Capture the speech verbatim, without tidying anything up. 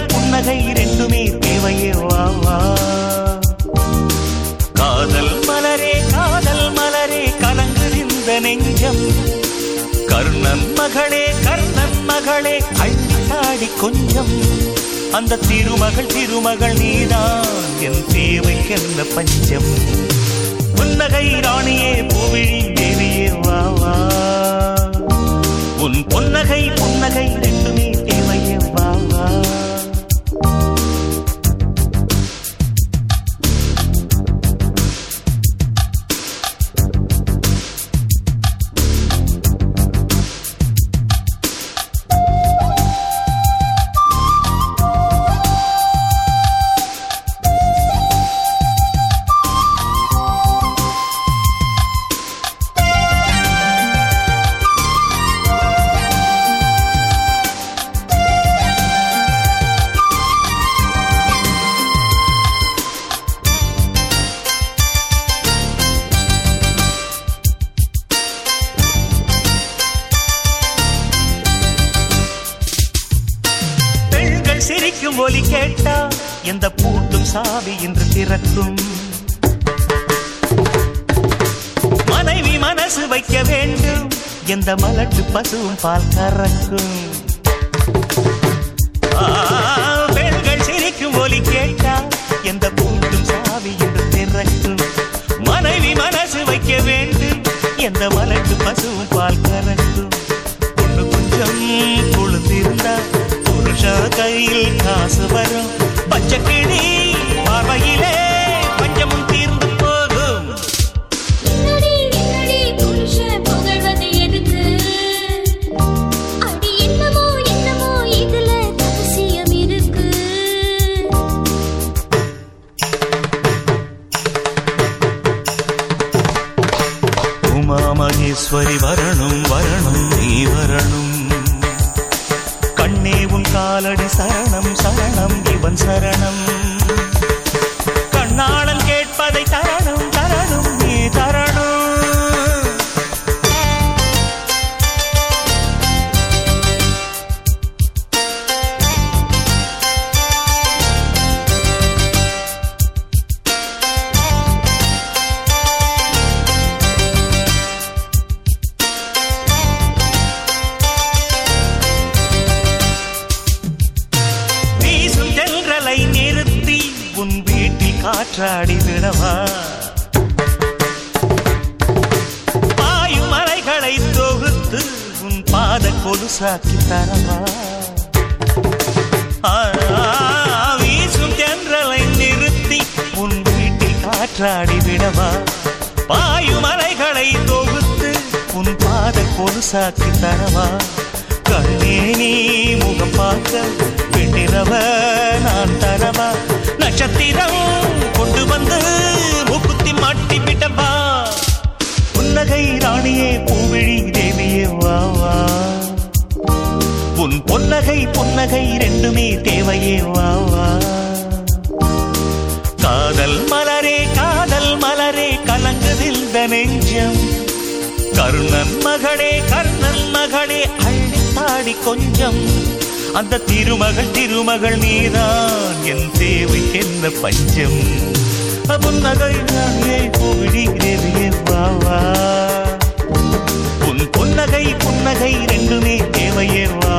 புன்னகை ரெண்டுமே தேவையே வா வா. காதல் மலரே காதல் மலரே கலங்குகின்ற நெஞ்சம். கர்ணன் மகளே கர்ணன் மகளே அள்ளித்தாடி கொஞ்சம். அந்த திருமகள் திருமகள் நீதான் என் தேவைக்கென்ன பஞ்சம். புன்னகை ராணியே பூவிழி தேவியே வா வா. உன் புன்னகை புன்னகை ரெண்டுமே தேவையே வா வா. சிரிக்கும் ஒலி கேட்டா எந்த பூட்டும் சாவி என்று திறக்கும். மனைவி மனசு வைக்க வேண்டும் எந்த மலட்டு பசுவும் பால் கறக்கும். பெண்கள் சிரிக்கும் ஒலி கேட்டா எந்த பூட்டும் சாவி என்று திறக்கும். மனைவி மனசு வைக்க வேண்டும் எந்த மலட்டு பசுவும் பால் கறக்கும். ஒண்ணு கொஞ்சம் கொழுந்திருந்தா புருஷா கையில் காசு வரும். பச்சை கிளி பார்வையிலே பஞ்சமும் தீர்ந்து போகும். உமா மகேஸ்வரி வரணும் வரணும் நீ வரணும். கண்ணே உன் காலடி சரணம் சரணம் இவன் சரணம். கண்ணாளன் கேட்பதை தரணும் தரணும் நீ தரணும். நிறுத்தி உன் வீட்டில் காற்றாடி விடவா. பாயும் மலைகளை தொகுத்து உன் பாத கொலுசாக்கி தரவா. வீசும் தென்றலை நிறுத்தி உன் வீட்டில் காற்றாடி விடவா. பாயும் மலைகளை தொகுத்து உன் பாத கொலுசாக்கி தரவா. கண்ணே நீ முகம் பார்க்க பெண்ணிரவ நான் தரவா. நட்சத்திரம் கொண்டு வந்து முக்குத்தி மாட்டி விடவா. புன்னகை ராணியே பூவிழி தேவியே வா வா. உன் பொன்னகை புன்னகை ரெண்டுமே தேவையே வா வா. காதல் மலரே காதல் மலரே கலங்குதில்த நெஞ்சம். கர்ணன் மகளே கர்ணன் மகளே அள்ளித்தாடி கொஞ்சம். அந்த திருமகள் திருமகள் நீதான் என் தேவைக்கென்ன பஞ்சம். புன்னகை ராணியே பூவிழி தேவியே வா வா. உன் புன்னகை புன்னகை ரெண்டுமே தேவையே வா.